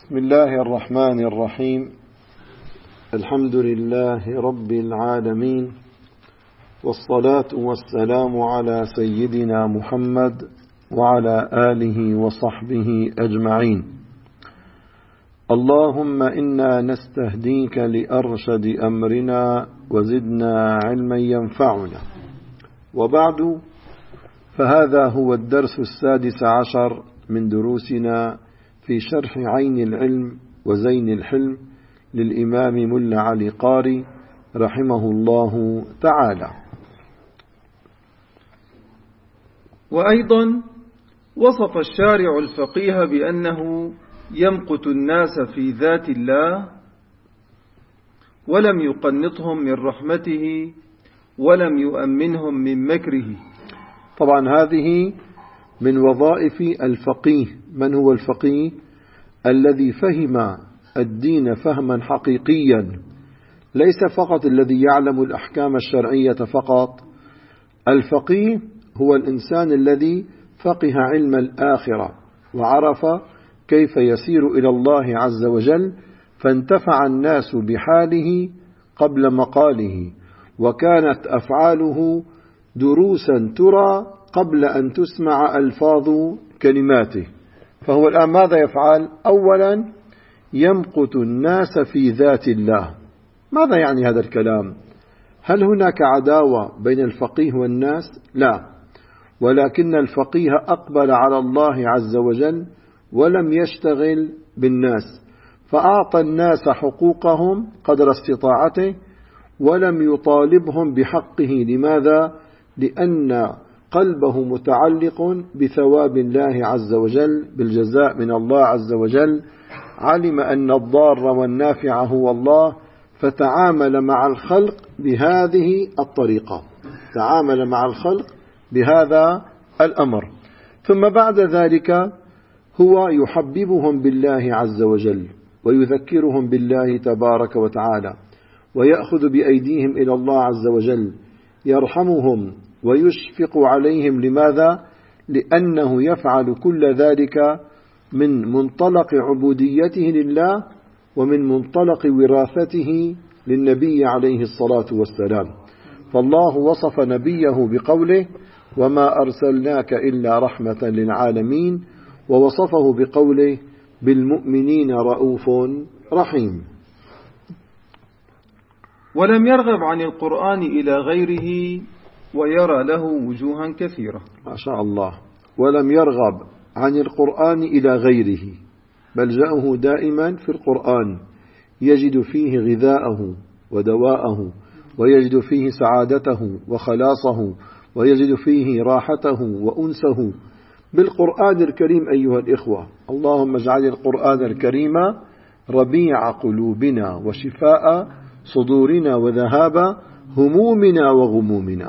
بسم الله الرحمن الرحيم. الحمد لله رب العالمين، والصلاة والسلام على سيدنا محمد وعلى آله وصحبه أجمعين. اللهم إنا نستهديك لأرشد أمرنا وزدنا علما ينفعنا. وبعد، فهذا هو الدرس 16 من دروسنا في شرح عين العلم وزين الحلم للإمام ملا علي قاري رحمه الله تعالى. وأيضا وصف الشارع الفقيه بأنه يمقت الناس في ذات الله ولم يقنطهم من رحمته ولم يؤمنهم من مكره. طبعا هذه من وظائف الفقيه. من هو الفقيه؟ الذي فهم الدين فهما حقيقيا، ليس فقط الذي يعلم الأحكام الشرعية فقط. الفقيه هو الإنسان الذي فقه علم الآخرة وعرف كيف يسير إلى الله عز وجل، فانتفع الناس بحاله قبل مقاله، وكانت أفعاله دروسا ترى قبل أن تسمع ألفاظ كلماته. فهو الآن ماذا يفعل؟ أولا يمقت الناس في ذات الله. ماذا يعني هذا الكلام؟ هل هناك عداوة بين الفقيه والناس؟ لا، ولكن الفقيه أقبل على الله عز وجل ولم يشتغل بالناس، فأعطى الناس حقوقهم قدر استطاعته ولم يطالبهم بحقه. لماذا؟ لأن قلبه متعلق بثواب الله عز وجل، بالجزاء من الله عز وجل. علم أن الضار والنافع هو الله، فتعامل مع الخلق بهذه الطريقة، تعامل مع الخلق بهذا الأمر. ثم بعد ذلك هو يحببهم بالله عز وجل ويذكرهم بالله تبارك وتعالى، ويأخذ بأيديهم إلى الله عز وجل، يرحمهم ويشفق عليهم. لماذا؟ لأنه يفعل كل ذلك من منطلق عبوديته لله ومن منطلق وراثته للنبي عليه الصلاة والسلام. فالله وصف نبيه بقوله: وما أرسلناك إلا رحمة للعالمين، ووصفه بقوله: بالمؤمنين رؤوف رحيم. ولم يرغب عن القرآن إلى غيره ويرى له وجوها كثيرة. ما شاء الله. ولم يرغب عن القرآن إلى غيره، بل جاءه دائما في القرآن، يجد فيه غذاءه ودواءه، ويجد فيه سعادته وخلاصه، ويجد فيه راحته وأنسه بالقرآن الكريم. أيها الإخوة، اللهم اجعل القرآن الكريم ربيع قلوبنا وشفاء صدورنا وذهاب همومنا وغمومنا.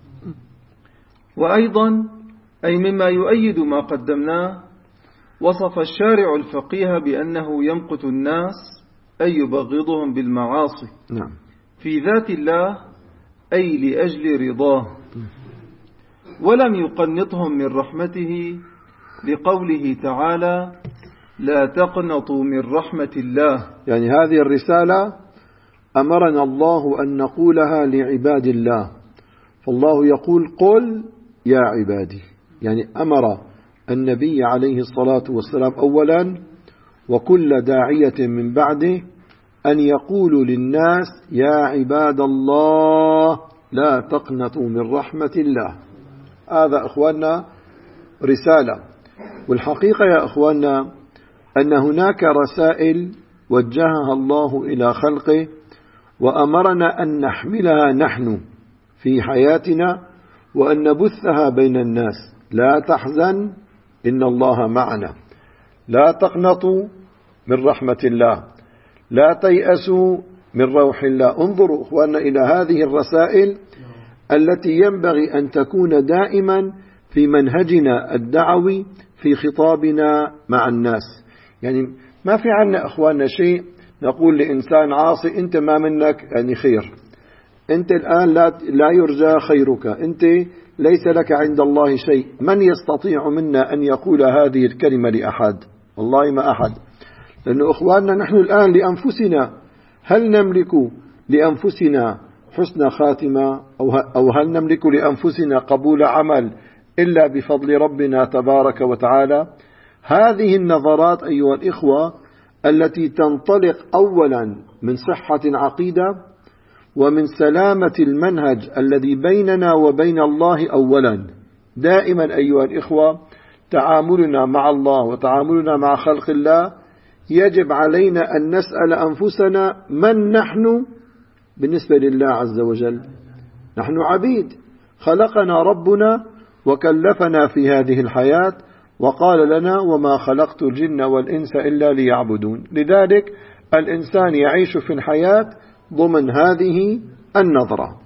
وأيضا أي مما يؤيد ما قدمناه، وصف الشارع الفقيه بأنه يمقت الناس أي يبغضهم بالمعاصي. نعم. في ذات الله أي لأجل رضاه، ولم يقنطهم من رحمته لقوله تعالى: لا تقنطوا من رحمة الله. يعني هذه الرسالة أمرنا الله أن نقولها لعباد الله، فالله يقول: قل يا عبادي. يعني أمر النبي عليه الصلاة والسلام أولا وكل داعية من بعده أن يقولوا للناس: يا عباد الله لا تقنطوا من رحمة الله. هذا أخواننا رسالة. والحقيقة يا أخواننا أن هناك رسائل وجهها الله إلى خلقه وأمرنا أن نحملها نحن في حياتنا وأن نبثها بين الناس. لا تحزن إن الله معنا، لا تقنطوا من رحمة الله، لا تيأسوا من روح الله. انظروا أخواننا إلى هذه الرسائل التي ينبغي أن تكون دائما في منهجنا الدعوي في خطابنا مع الناس. يعني ما في عنا أخواننا شيء نقول لإنسان عاصي: أنت ما منك يعني خير، أنت الآن لا يرجى خيرك، أنت ليس لك عند الله شيء. من يستطيع منا أن يقول هذه الكلمة لأحد؟ والله ما أحد. لأنه أخواننا نحن الآن لأنفسنا هل نملك لأنفسنا حسن خاتمة أو هل نملك لأنفسنا قبول عمل إلا بفضل ربنا تبارك وتعالى؟ هذه النظرات أيها الإخوة التي تنطلق أولا من صحة العقيدة ومن سلامة المنهج الذي بيننا وبين الله أولا. دائما أيها الإخوة تعاملنا مع الله وتعاملنا مع خلق الله يجب علينا أن نسأل أنفسنا من نحن بالنسبة لله عز وجل. نحن عبيد، خلقنا ربنا وكلفنا في هذه الحياة وقال لنا وما خلقت الجن والإنس إلا ليعبدون. لذلك الإنسان يعيش في الحياة ضمن هذه النظرة.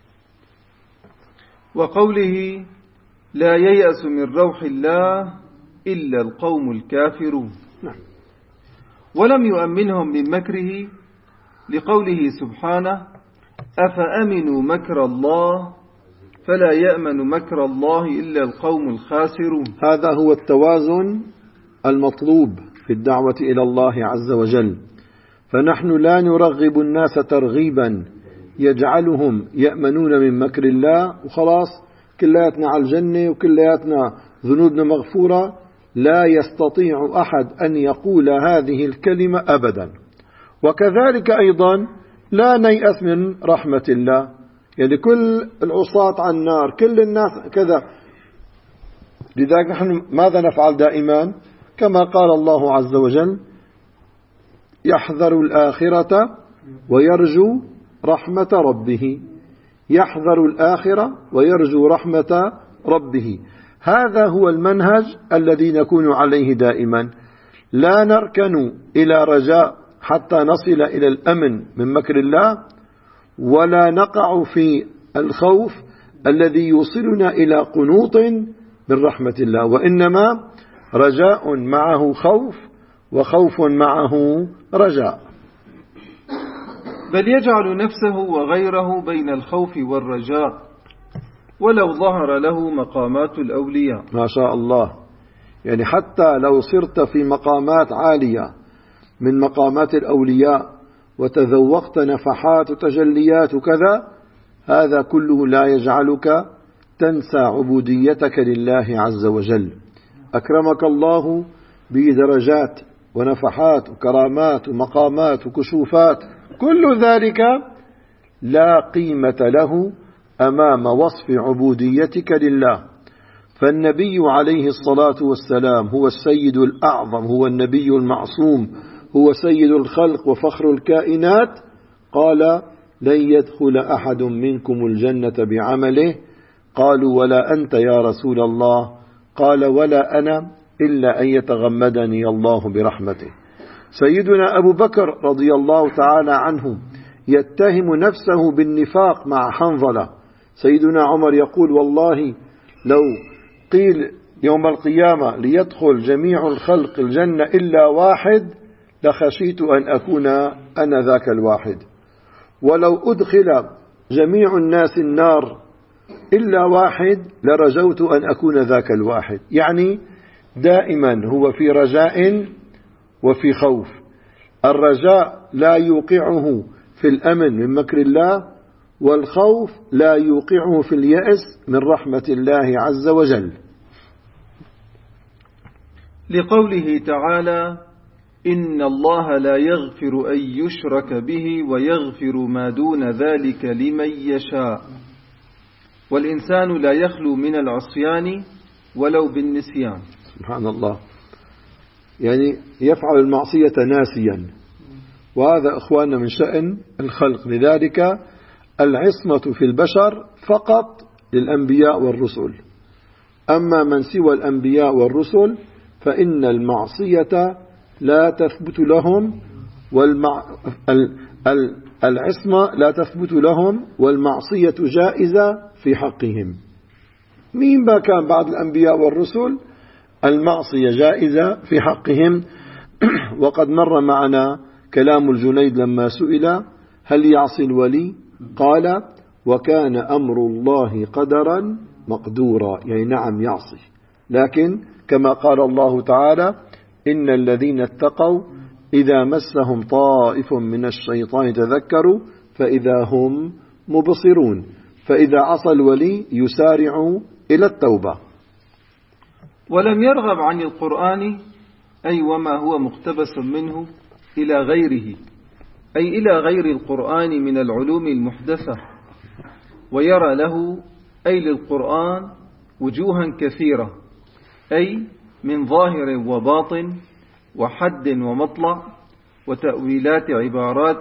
وقوله لا ييأس من روح الله إلا القوم الكافرون، ولم يؤمنهم من مكره لقوله سبحانه أفأمنوا مكر الله فلا يأمن مكر الله إلا القوم الخاسرون. هذا هو التوازن المطلوب في الدعوة إلى الله عز وجل. فنحن لا نرغب الناس ترغيبا يجعلهم يأمنون من مكر الله وخلاص كلياتنا على الجنة وكلياتنا ذنوبنا مغفورة. لا يستطيع أحد أن يقول هذه الكلمة أبدا. وكذلك أيضا لا نيأس من رحمة الله، يعني كل العصاة على النار كل الناس كذا. لذلك نحن ماذا نفعل دائما؟ كما قال الله عز وجل يحذر الآخرة ويرجو رحمة ربه. يحذر الآخرة ويرجو رحمة ربه. هذا هو المنهج الذي نكون عليه دائما. لا نركن إلى رجاء حتى نصل إلى الأمن من مكر الله، ولا نقع في الخوف الذي يوصلنا إلى قنوط من رحمة الله، وإنما رجاء معه خوف وخوف معه رجاء. بل يجعل نفسه وغيره بين الخوف والرجاء ولو ظهر له مقامات الأولياء. ما شاء الله، يعني حتى لو صرت في مقامات عالية من مقامات الأولياء وتذوقت نفحات وتجليات وكذا، هذا كله لا يجعلك تنسى عبوديتك لله عز وجل. أكرمك الله بدرجات ونفحات وكرامات ومقامات وكشوفات، كل ذلك لا قيمة له أمام وصف عبوديتك لله. فالنبي عليه الصلاة والسلام هو السيد الأعظم، هو النبي المعصوم، هو سيد الخلق وفخر الكائنات. قال لن يدخل أحد منكم الجنة بعمله. قالوا ولا أنت يا رسول الله؟ قال ولا أنا إلا أن يتغمدني الله برحمته. سيدنا أبو بكر رضي الله تعالى عنه يتهم نفسه بالنفاق مع حنظلة. سيدنا عمر يقول والله لو قيل يوم القيامة ليدخل جميع الخلق الجنة إلا واحد لخشيت أن أكون أنا ذاك الواحد، ولو أدخل جميع الناس النار إلا واحد لرجوت أن أكون ذاك الواحد. يعني دائما هو في رجاء وفي خوف. الرجاء لا يوقعه في الأمن من مكر الله، والخوف لا يوقعه في اليأس من رحمة الله عز وجل. لقوله تعالى إن الله لا يغفر أن يشرك به ويغفر ما دون ذلك لمن يشاء. والإنسان لا يخلو من العصيان ولو بالنسيان. سبحان الله، يعني يفعل المعصية ناسيا، وهذا أخواننا من شأن الخلق. لذلك العصمة في البشر فقط للأنبياء والرسل. أما من سوى الأنبياء والرسل فإن المعصية لا تثبت لهم العصمة لا تثبت لهم، والمعصية جائزة في حقهم. مين ما كان بعد الأنبياء والرسل المعصية جائزة في حقهم. وقد مر معنا كلام الجنيد لما سئل هل يعصي الولي؟ قال وكان أمر الله قدرا مقدورا، يعني نعم يعصي، لكن كما قال الله تعالى إن الذين اتقوا إذا مسهم طائف من الشيطان تذكروا فإذا هم مبصرون. فإذا عصى الولي يسارع إلى التوبة. ولم يرغب عن القرآن أي وما هو مقتبس منه إلى غيره، أي إلى غير القرآن من العلوم المحدثة، ويرى له أي للقرآن وجوها كثيرة، أي من ظاهر وباطن وحد ومطلع وتأويلات عبارات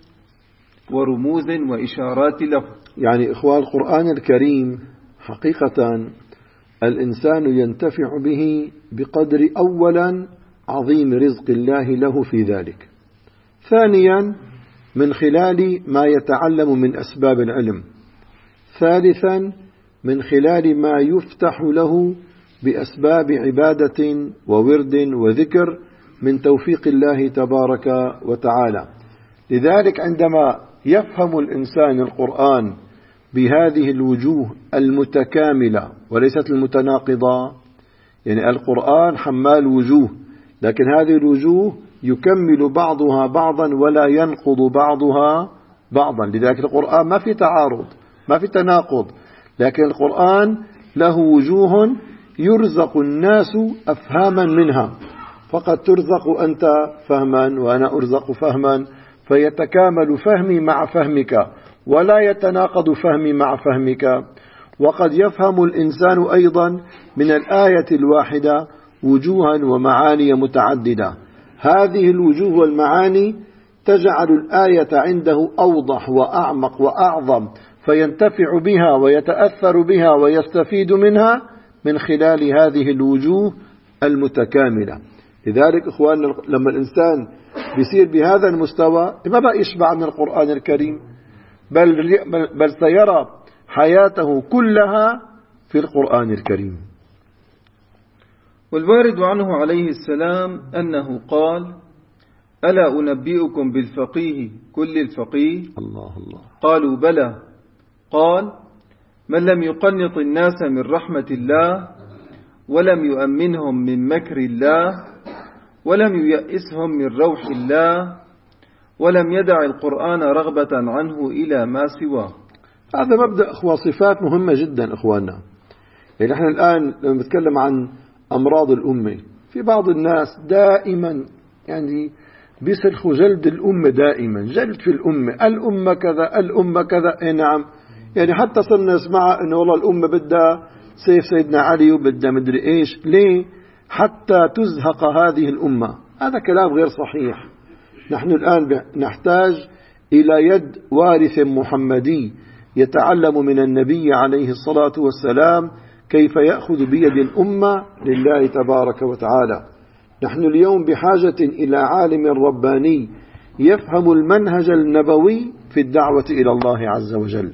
ورموز وإشارات له. يعني إخوان القرآن الكريم حقيقة الإنسان ينتفع به بقدر أولا عظيم رزق الله له في ذلك، ثانيا من خلال ما يتعلم من أسباب العلم، ثالثا من خلال ما يفتح له بأسباب عبادة وورد وذكر من توفيق الله تبارك وتعالى. لذلك عندما يفهم الإنسان القرآن بهذه الوجوه المتكاملة وليست المتناقضة، يعني القرآن حمال وجوه، لكن هذه الوجوه يكمل بعضها بعضا ولا ينقض بعضها بعضا. لذلك القرآن ما في تعارض ما في تناقض، لكن القرآن له وجوه يرزق الناس أفهاما منها، فقد ترزق أنت فهما وأنا أرزق فهما، فيتكامل فهمي مع فهمك ولا يتناقض فهمي مع فهمك. وقد يفهم الإنسان أيضا من الآية الواحدة وجوها ومعاني متعددة، هذه الوجوه والمعاني تجعل الآية عنده أوضح وأعمق وأعظم، فينتفع بها ويتأثر بها ويستفيد منها من خلال هذه الوجوه المتكاملة. لذلك إخواننا لما الإنسان بيصير بهذا المستوى ما بقى يشبع من القرآن الكريم، بل سيرى حياته كلها في القرآن الكريم. والوارد عنه عليه السلام أنه قال: ألا أنبئكم بالفقيه كل الفقيه؟ الله الله. قالوا: بلى. قال: من لم يقنط الناس من رحمة الله، ولم يؤمنهم من مكر الله، ولم ييأسهم من روح الله، ولم يدع القرآن رغبة عنه إلى ما سواه. هذا مبدأ صفات مهمة جدا إخواننا. يعني نحن الآن لما نتكلم عن أمراض الأمة، في بعض الناس دائما يعني بيسلخوا جلد الأمة، دائما جلد في الأمة كذا الأمة كذا. إيه نعم، يعني حتى صرنا نسمع إنه والله الأمة بدها سيف سيدنا علي وبدها مدري إيش. ليه؟ حتى تزهق هذه الأمة. هذا كلام غير صحيح. نحن الآن نحتاج إلى يد وارث محمدي يتعلم من النبي عليه الصلاة والسلام كيف يأخذ بيد الأمة لله تبارك وتعالى. نحن اليوم بحاجة إلى عالم رباني يفهم المنهج النبوي في الدعوة إلى الله عز وجل.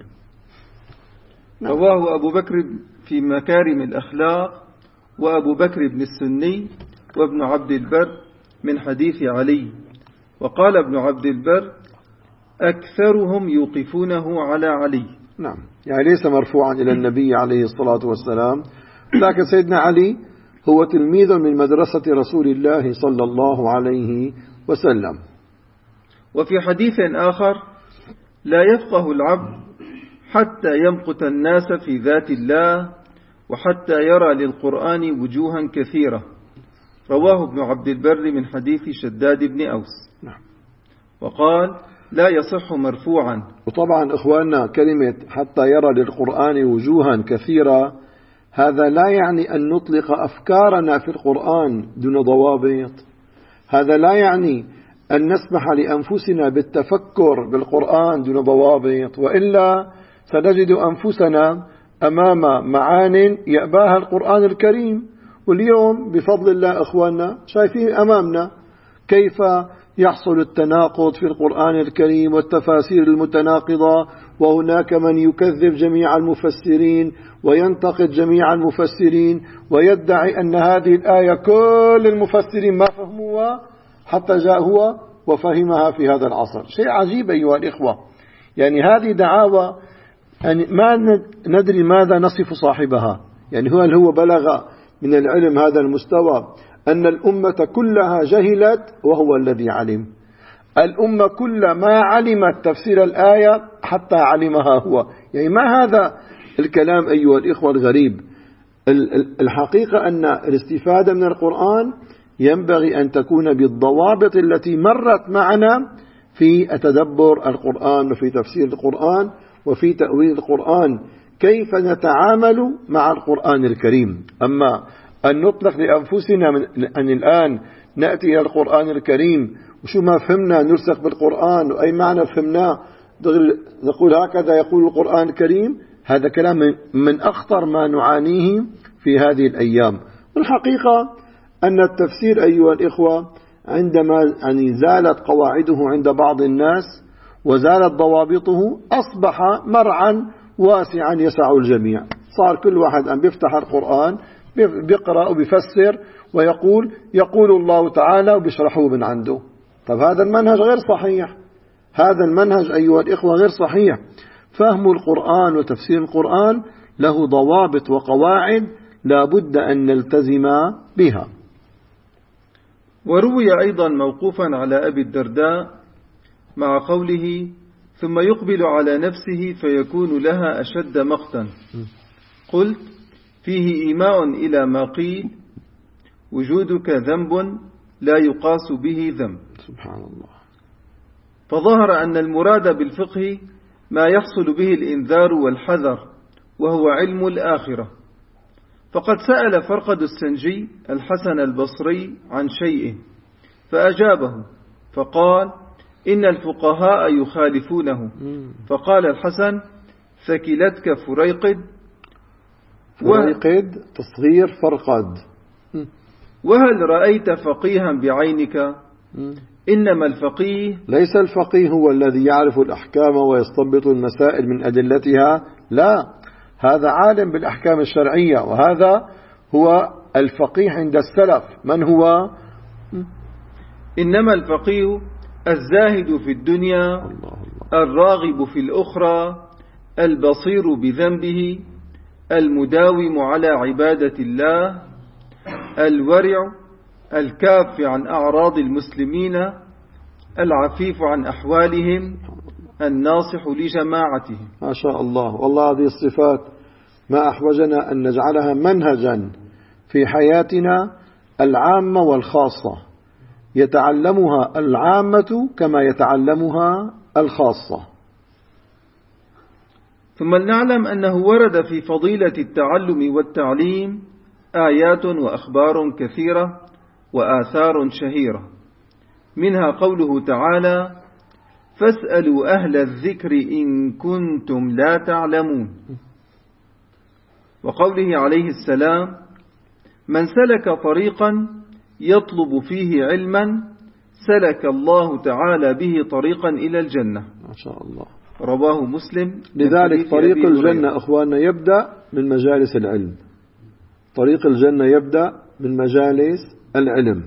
رواه أبو بكر في مكارم الأخلاق، وأبو بكر بن السني، وابن عبد البر من حديث علي. وقال ابن عبد البر: أكثرهم يوقفونه على علي. نعم، يعني ليس مرفوعا إلى النبي عليه الصلاة والسلام، لكن سيدنا علي هو تلميذ من مدرسة رسول الله صلى الله عليه وسلم. وفي حديث آخر: لا يفقه العبد حتى يمقت الناس في ذات الله، وحتى يرى للقرآن وجوها كثيرة. رواه ابن عبد البر من حديث شداد بن أوس. نعم. وقال: لا يصح مرفوعا. وطبعا إخواننا كلمة حتى يرى للقرآن وجوها كثيرة، هذا لا يعني أن نطلق أفكارنا في القرآن دون ضوابط. هذا لا يعني أن نسمح لأنفسنا بالتفكر بالقرآن دون ضوابط، وإلا سنجد أنفسنا أمام معان يأباها القرآن الكريم. واليوم بفضل الله إخواننا شايفين أمامنا كيف يحصل التناقض في القرآن الكريم والتفاسير المتناقضة، وهناك من يكذب جميع المفسرين وينتقد جميع المفسرين ويدعي أن هذه الآية كل المفسرين ما فهموها حتى جاء هو وفهمها في هذا العصر. شيء عجيب أيها الإخوة. يعني هذه دعاوى يعني ما ندري ماذا نصف صاحبها. يعني هل هو بلغ من العلم هذا المستوى أن الأمة كلها جهلت وهو الذي علم. الأمة كل ما علمت تفسير الآية حتى علمها هو. يعني ما هذا الكلام أيها الإخوة الغريب؟ الحقيقة أن الاستفادة من القرآن ينبغي أن تكون بالضوابط التي مرت معنا في تدبر القرآن وفي تفسير القرآن وفي تأويل القرآن، كيف نتعامل مع القرآن الكريم. أما أن نطلق لأنفسنا أن الآن نأتي إلى القرآن الكريم وشو ما فهمنا نرسخ بالقرآن وأي معنى فهمناه نقول هكذا يقول القرآن الكريم، هذا كلام من أخطر ما نعانيه في هذه الأيام. والحقيقة أن التفسير أيها الإخوة عندما زالت قواعده عند بعض الناس وزالت ضوابطه أصبح مرعا واسعا يسع الجميع. صار كل واحد أن بيفتح القرآن بيقرأ وبيفسر ويقول الله تعالى وبيشرحه من عنده. طب هذا المنهج غير صحيح. هذا المنهج أيها الإخوة غير صحيح. فهم القرآن وتفسير القرآن له ضوابط وقواعد لا بد أن نلتزم بها. وروي أيضا موقوفا على أبي الدرداء مع قوله: ثم يقبل على نفسه فيكون لها أشد مقتا. قلت: فيه إيماء إلى ما قيل: وجودك ذنب لا يقاس به ذنب. سبحان الله. فظهر أن المراد بالفقه ما يحصل به الإنذار والحذر، وهو علم الآخرة. فقد سأل فرقد السنجي الحسن البصري عن شيء فأجابه فقال: إن الفقهاء يخالفونه. فقال الحسن: ثكلتك فريقد. فريقد تصغير فرقد. وهل رأيت فقيها بعينك؟ إنما الفقيه ليس الفقيه هو الذي يعرف الأحكام ويستنبط المسائل من أدلتها، لا، هذا عالم بالأحكام الشرعية، وهذا هو الفقيه عند السلف. من هو؟ إنما الفقيه الزاهد في الدنيا، الراغب في الأخرى، البصير بذنبه، المداوم على عبادة الله، الورع، الكاف عن أعراض المسلمين، العفيف عن أحوالهم، الناصح لجماعتهم. ما شاء الله. والله هذه الصفات ما أحوجنا أن نجعلها منهجا في حياتنا العامة والخاصة، يتعلمها العامة كما يتعلمها الخاصة. ثم لنعلم أنه ورد في فضيلة التعلم والتعليم آيات وأخبار كثيرة وآثار شهيرة، منها قوله تعالى: فاسألوا أهل الذكر إن كنتم لا تعلمون. وقوله عليه السلام: من سلك طريقا يطلب فيه علما سلك الله تعالى به طريقا إلى الجنة. ما شاء الله. رواه مسلم. لذلك طريق الجنة أخواننا يبدأ من مجالس العلم. طريق الجنة يبدأ من مجالس العلم.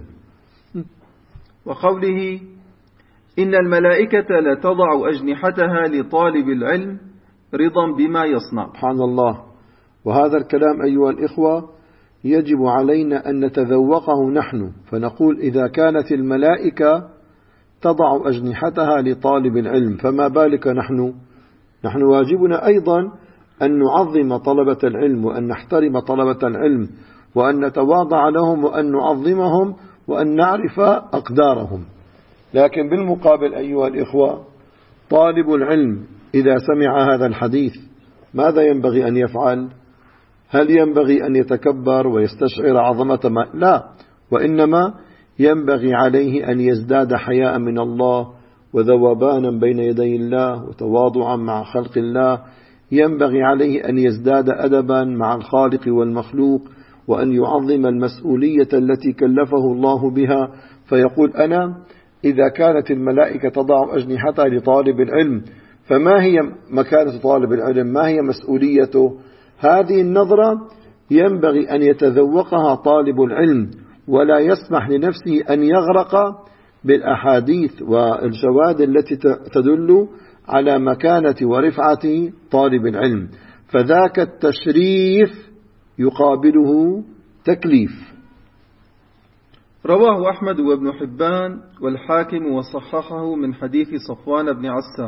وقوله: إن الملائكة لتضع أجنحتها لطالب العلم رضا بما يصنع. سبحان الله. وهذا الكلام أيها الإخوة يجب علينا أن نتذوقه نحن، فنقول إذا كانت الملائكة تضع أجنحتها لطالب العلم فما بالك نحن واجبنا أيضا أن نعظم طلبة العلم وأن نحترم طلبة العلم وأن نتواضع لهم وأن نعظمهم وأن نعرف أقدارهم. لكن بالمقابل أيها الإخوة طالب العلم إذا سمع هذا الحديث ماذا ينبغي أن يفعل؟ هل ينبغي أن يتكبر ويستشعر عظمة ما؟ لا، وإنما ينبغي عليه أن يزداد حياء من الله وذوبانا بين يدي الله وتواضعا مع خلق الله. ينبغي عليه أن يزداد أدبا مع الخالق والمخلوق وأن يعظم المسؤولية التي كلفه الله بها، فيقول أنا إذا كانت الملائكة تضع أجنحتها لطالب العلم فما هي مكانة طالب العلم؟ ما هي مسؤوليته؟ هذه النظرة ينبغي أن يتذوقها طالب العلم ولا يسمح لنفسه أن يغرق بالأحاديث والشواهد التي تدل على مكانة ورفعة طالب العلم، فذاك التشريف يقابله تكليف. رواه أحمد وابن حبان والحاكم وصححه من حديث صفوان بن عسى.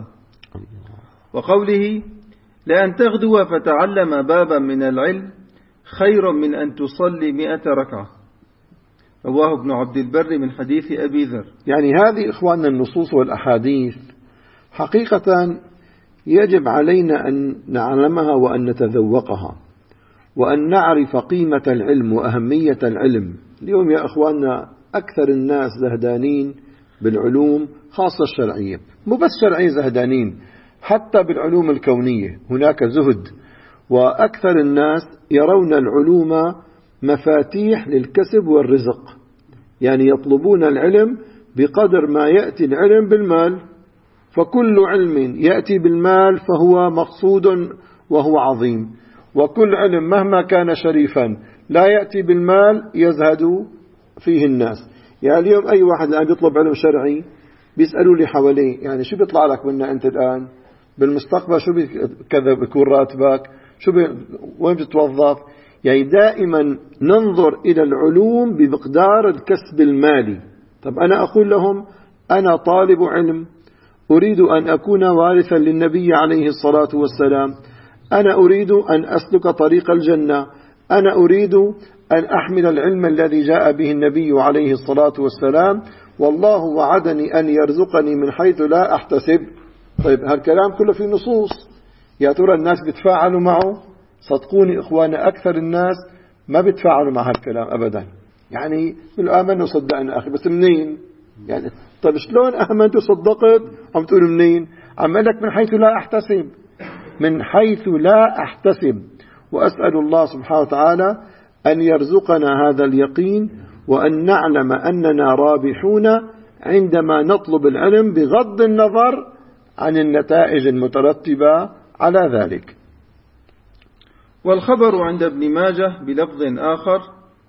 وقوله لأن تغدو فتعلم بابا من العلم خير من أن تصلي 100 ركعة. رواه ابن عبد البر من حديث أبي ذر. يعني هذه إخواننا النصوص والأحاديث حقيقة يجب علينا أن نعلمها وأن نتذوقها وأن نعرف قيمة العلم وأهمية العلم. اليوم يا إخواننا أكثر الناس زهدانين بالعلوم خاصة الشرعية، مو بس شرعية زهدانين، حتى بالعلوم الكونية هناك زهد. وأكثر الناس يرون العلوم مفاتيح للكسب والرزق، يعني يطلبون العلم بقدر ما يأتي العلم بالمال، فكل علم يأتي بالمال فهو مقصود وهو عظيم، وكل علم مهما كان شريفا لا يأتي بالمال يزهد فيه الناس. يعني اليوم أي واحد الآن بيطلب علم شرعي بيسألوا لي حواليه يعني شو بيطلع لك منه أنت الآن بالمستقبل، شو كذا بيكون راتبك، وين بتتوظف. يعني دائما ننظر إلى العلوم بمقدار الكسب المالي. طب أنا أقول لهم أنا طالب علم أريد أن أكون وارثا للنبي عليه الصلاة والسلام، أنا أريد أن أسلك طريق الجنة، أنا أريد أن أحمل العلم الذي جاء به النبي عليه الصلاة والسلام، والله وعدني أن يرزقني من حيث لا أحتسب. طيب هالكلام كله في نصوص، يا ترى الناس بتفاعلوا معه؟ صدقوني إخوانا أكثر الناس ما بتفاعلوا مع هالكلام أبدا. يعني بالآمن وصدقنا أخي، بس منين؟ يعني طيب شلون آمنت وصدقت عم تقول منين؟ عم لك من حيث لا أحتسب، من حيث لا أحتسب. وأسأل الله سبحانه وتعالى أن يرزقنا هذا اليقين وأن نعلم أننا رابحون عندما نطلب العلم بغض النظر عن النتائج المترتبة على ذلك. والخبر عند ابن ماجه بلفظ آخر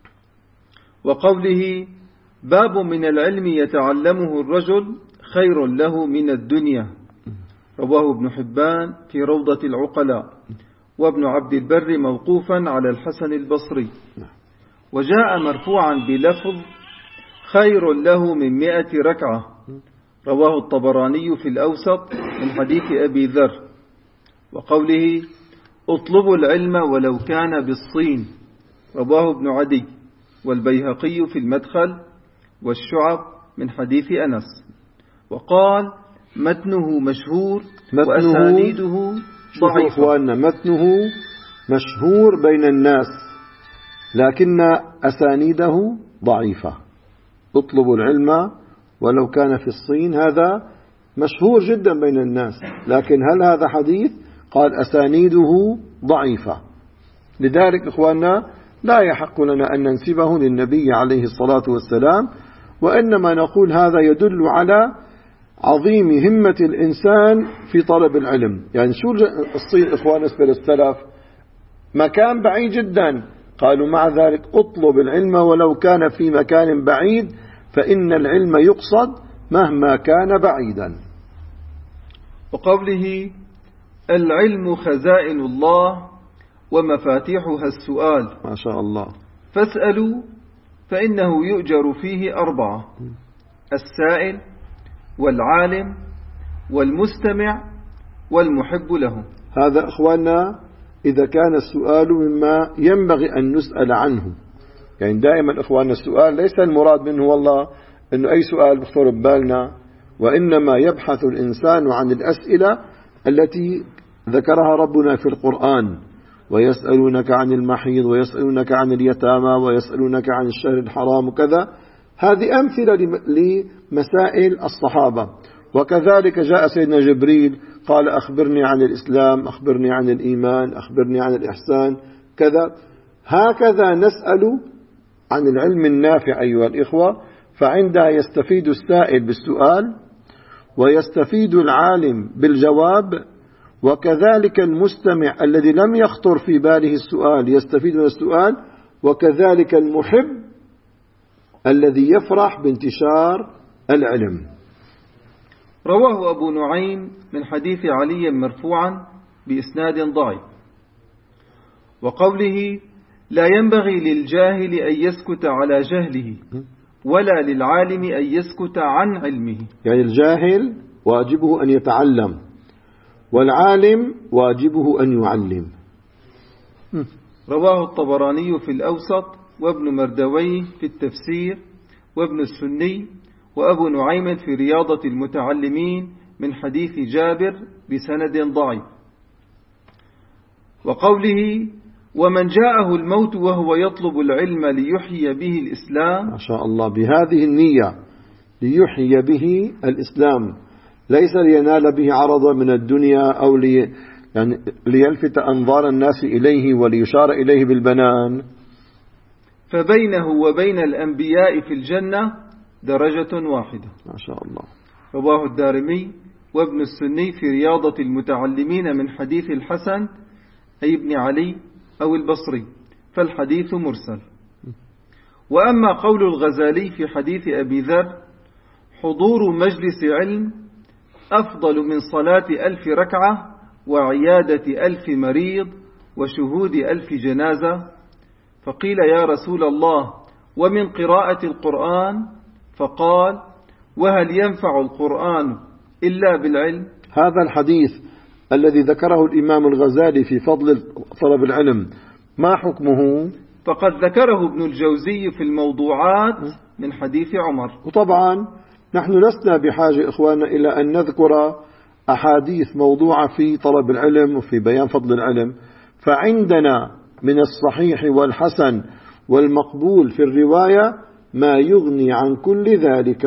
وقوله باب من العلم يتعلمه الرجل خير له من الدنيا. رواه ابن حبان في روضة العقلاء، وابن عبد البر موقوفا على الحسن البصري. وجاء مرفوعا بلفظ خير له من 100 ركعة. رواه الطبراني في الأوسط من حديث أبي ذر. وقوله اطلبوا العلم ولو كان بالصين. رواه ابن عدي والبيهقي في المدخل والشعب من حديث أنس. وقال متنه مشهور وأسانيده ضعيفة. متنه مشهور بين الناس لكن أسانيده ضعيفة. اطلبوا العلم ولو كان في الصين، هذا مشهور جدا بين الناس، لكن هل هذا حديث؟ قال أسانيده ضعيفة. لذلك إخواننا لا يحق لنا أن ننسبه للنبي عليه الصلاة والسلام، وإنما نقول هذا يدل على عظيم همة الإنسان في طلب العلم. يعني شو الصين إخوان بالنسبة للسلف؟ مكان بعيد جدا، قالوا مع ذلك اطلب العلم ولو كان في مكان بعيد فإن العلم يقصد مهما كان بعيدا. وقوله العلم خزائن الله ومفاتيحها السؤال. ما شاء الله. فاسألوا فإنه يؤجر فيه 4: السائل والعالم والمستمع والمحب له. هذا إخواننا إذا كان السؤال مما ينبغي أن نسأل عنه. يعني دائما إخواننا السؤال ليس المراد منه والله أنه أي سؤال بخطر ببالنا، وإنما يبحث الإنسان عن الأسئلة التي ذكرها ربنا في القرآن: ويسألونك عن المحيض ويسألونك عن اليتامى ويسألونك عن الشهر الحرام وكذا. هذه أمثلة لمسائل الصحابة. وكذلك جاء سيدنا جبريل قال أخبرني عن الإسلام، أخبرني عن الإيمان، أخبرني عن الإحسان كذا. هكذا نسأل عن العلم النافع أيها الإخوة. فعندها يستفيد السائل بالسؤال ويستفيد العالم بالجواب، وكذلك المستمع الذي لم يخطر في باله السؤال يستفيد من السؤال، وكذلك المحب الذي يفرح بانتشار العلم. رواه أبو نعيم من حديث علي مرفوعا بإسناد ضعيف. وقوله لا ينبغي للجاهل أن يسكت على جهله ولا للعالم أن يسكت عن علمه. يعني الجاهل واجبه أن يتعلم، والعالم واجبه أن يعلم. رواه الطبراني في الأوسط، وابن مردويه في التفسير، وابن السني، وأبو نعيم في رياضة المتعلمين من حديث جابر بسند ضعيف. وقوله: ومن جاءه الموت وهو يطلب العلم ليحيي به الإسلام. ما شاء الله، بهذه النية ليحيي به الإسلام، ليس لينال به عرضا من الدنيا أو يعني ليلفت أنظار الناس إليه وليشار إليه بالبنان. فبينه وبين الأنبياء في الجنة درجة واحدة. ما شاء الله. رواه الدارمي وابن السني في رياضة المتعلمين من حديث الحسن أي ابن علي أو البصري، فالحديث مرسل. وأما قول الغزالي في حديث أبي ذر: حضور مجلس علم أفضل من صلاة 1000 ركعة وعيادة 1000 مريض وشهود 1000 جنازة، فقيل: يا رسول الله، ومن قراءة القرآن؟ فقال: وهل ينفع القرآن إلا بالعلم؟ هذا الحديث الذي ذكره الإمام الغزالي في فضل طلب العلم ما حكمه؟ فقد ذكره ابن الجوزي في الموضوعات من حديث عمر. وطبعا نحن لسنا بحاجة إخواننا إلى أن نذكر أحاديث موضوعة في طلب العلم وفي بيان فضل العلم، فعندنا من الصحيح والحسن والمقبول في الرواية ما يغني عن كل ذلك.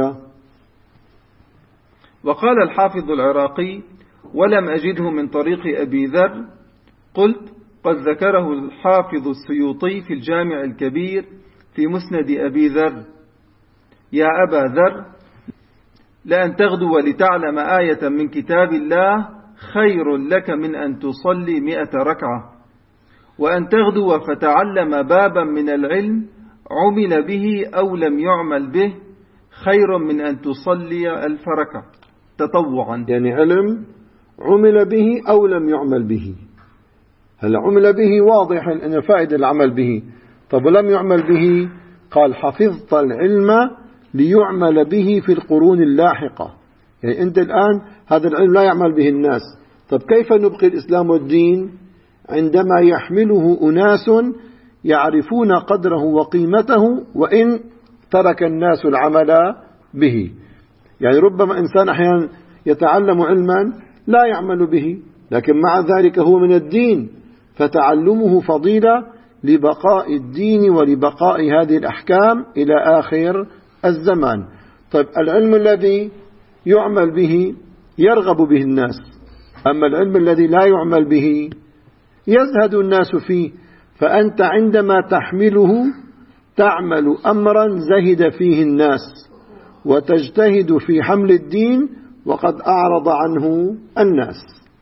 وقال الحافظ العراقي: ولم أجده من طريق أبي ذر. قلت: قد ذكره الحافظ السيوطي في الجامع الكبير في مسند أبي ذر: يا أبا ذر، لأن تغدو لتعلم آية من كتاب الله خير لك من أن تصلي 100 ركعة، وأن تغدو فتعلم بابا من العلم عمل به أو لم يعمل به خير من أن تصلي 1000 ركعة تطوعا. يعني علم عمل به أو لم يعمل به. هل عمل به واضح أن فائدة العمل به، طب ولم يعمل به؟ قال: حفظت العلم ليعمل به في القرون اللاحقة. يعني أنت الآن هذا العلم لا يعمل به الناس، طب كيف نبقي الإسلام والدين عندما يحمله أناس يعرفون قدره وقيمته وإن ترك الناس العمل به؟ يعني ربما إنسان أحيانا يتعلم علما لا يعمل به، لكن مع ذلك هو من الدين، فتعلمه فضيلة لبقاء الدين ولبقاء هذه الأحكام إلى آخر الزمان. طيب العلم الذي يعمل به يرغب به الناس، أما العلم الذي لا يعمل به يزهد الناس فيه، فأنت عندما تحمله تعمل أمرا زهد فيه الناس وتجتهد في حمل الدين وقد أعرض عنه الناس.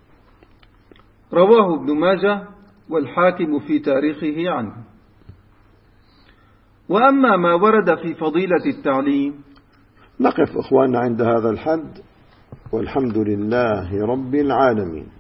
رواه ابن ماجه والحاكم في تاريخه عنه. وأما ما ورد في فضيلة التعليم. نقف إخواننا عند هذا الحد، والحمد لله رب العالمين.